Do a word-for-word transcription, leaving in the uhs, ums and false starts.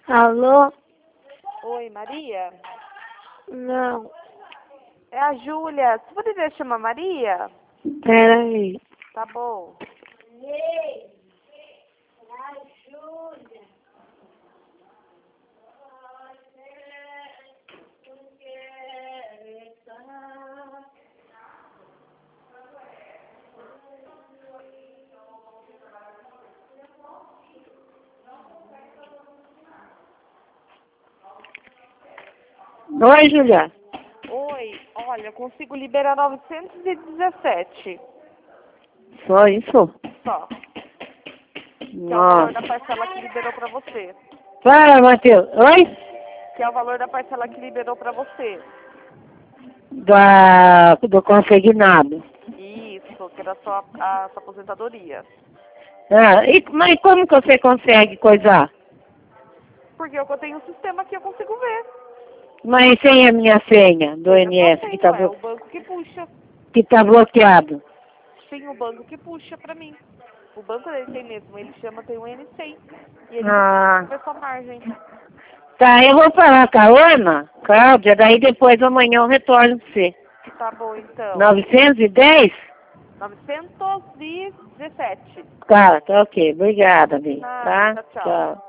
Alô? Oi, Maria? Não. É a Júlia. Você poderia chamar Maria? Peraí. Tá bom. Ei, a Júlia. Oi, Júlia. Oi, olha, eu consigo liberar novecentos e dezessete. Só isso? Só. Que é o valor da Nossa. parcela que liberou pra você. Fala, Matheus. Oi? Que é o valor da parcela que liberou pra você. Da, do consignado. Isso, que era a sua, a sua aposentadoria. Ah, e, mas como que você consegue coisar? Porque eu tenho um sistema que eu consigo ver. Mas sem a minha senha do Tem a N sua S que senha, tá, é blo o banco que puxa. que tá bloqueado. Tem o banco que puxa pra mim. O banco dele tem mesmo, ele chama, tem um N cem. E ele Ah. puxa sua margem. Tá, eu vou falar com a Ana, Cláudia, daí depois amanhã eu retorno pra você. Tá bom, então. novecentos e dez? novecentos e dezessete. Tá, tá ok. Obrigada, Bi. Nada, Tá? tchau, tchau. Tchau.